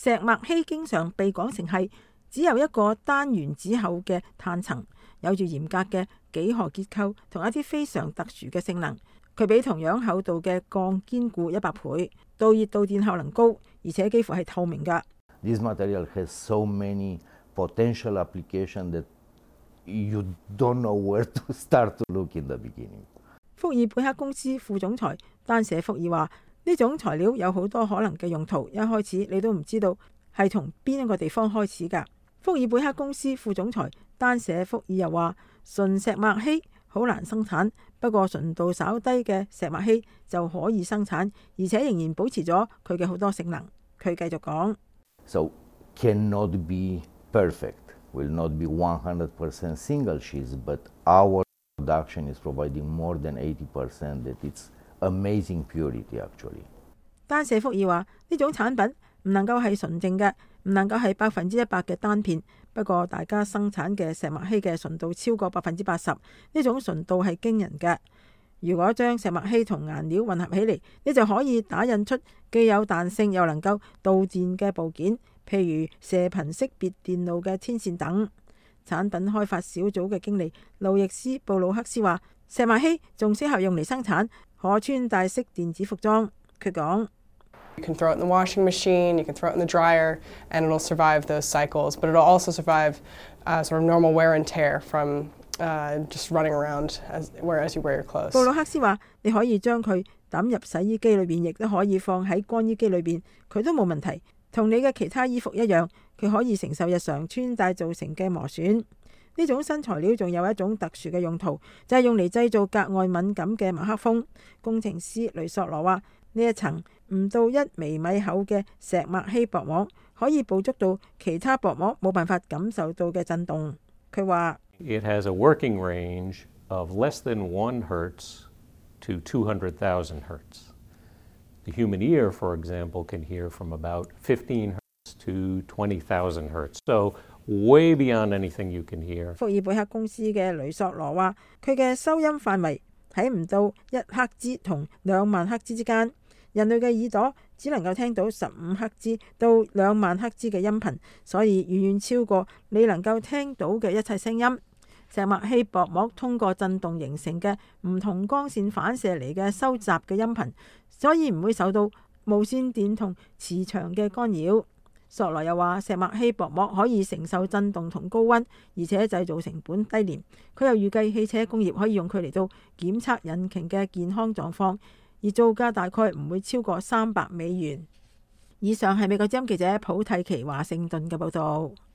石墨烯經常被講成係只有一個單原子厚嘅碳層，有住嚴格嘅幾何結構同一啲非常特殊嘅性能。佢比同樣厚度嘅鋼堅固100倍，導熱導電效能高，而且幾乎係透明㗎。 This material has so many potential applications that you don't know where to start to look in the beginning. 福爾貝克公司副總裁丹舍福爾話：呢種材料有好多可能嘅用途，一開始你都唔知道係從邊一個地方開始㗎。福爾貝克公司副總裁丹舍福爾又話：純石墨烯好難生產，不過純度稍低嘅石墨烯就可以生產，而且仍然保持咗佢嘅好多性能。佢繼續講 ：So cannot be perfect, will not be 100% single sheets, but our production is providing more than 80% that it's amazing purity actually. 丹舍福爾話：呢種產品唔能夠係純正嘅，唔能夠係100%嘅單片。不過大家生產嘅石墨烯嘅純度超過80%，呢種純度係驚人嘅。如果將石墨烯同顏料混合起嚟，你就可以打印出既有彈性又能夠導電嘅部件，譬如射頻識別電路嘅天線等。產品開發小組嘅經理路易斯布魯克斯話：石墨烯仲適合用嚟生產可穿戴式電子服裝。佢講 ：You can throw it in the washing machine, you can throw it in the dryer, and it'll survive those cycles. But it'll also survive sort of normal wear and tear from just running around as you wear your clothes. 布魯克斯話：你可以將佢抌入洗衣機裏邊，亦都可以放喺乾衣機裏邊，佢都冇問題。同你嘅其他衣服一樣，佢可以承受日常穿戴造成嘅磨損。呢種新材料仲有一種特殊嘅用途，就係用嚟製造格外敏感嘅麥克風。工程師雷索羅話：呢一層唔到1微米厚嘅石墨烯薄膜，可以捕捉到其他薄膜冇辦法感受到嘅震動。佢話 ：It has a working range of less than 1 hertz to 200,000 hertz. The human ear, for example, can hear from about 15 hertz to 20,000 hertz. So way beyond anything you can hear. 福爾貝克公司嘅雷索羅話：佢嘅收音範圍喺唔到1赫茲同2萬赫茲之間。人類嘅耳朵只能夠聽到15赫茲到2萬赫茲嘅音頻，所以遠遠超過你能夠聽到嘅一切聲音。石墨烯薄膜通過震動形成嘅唔同光線反射嚟嘅收集嘅音頻，所以唔會受到無線電同磁場嘅干擾。索羅又話：石墨烯薄膜可以承受震動同高溫，而且製造成本低廉。佢又預計汽車工業可以用佢嚟到檢測引擎嘅健康狀況，而造價大概唔會超過$300。以上係美國之音記者普蒂奇華盛頓嘅報導。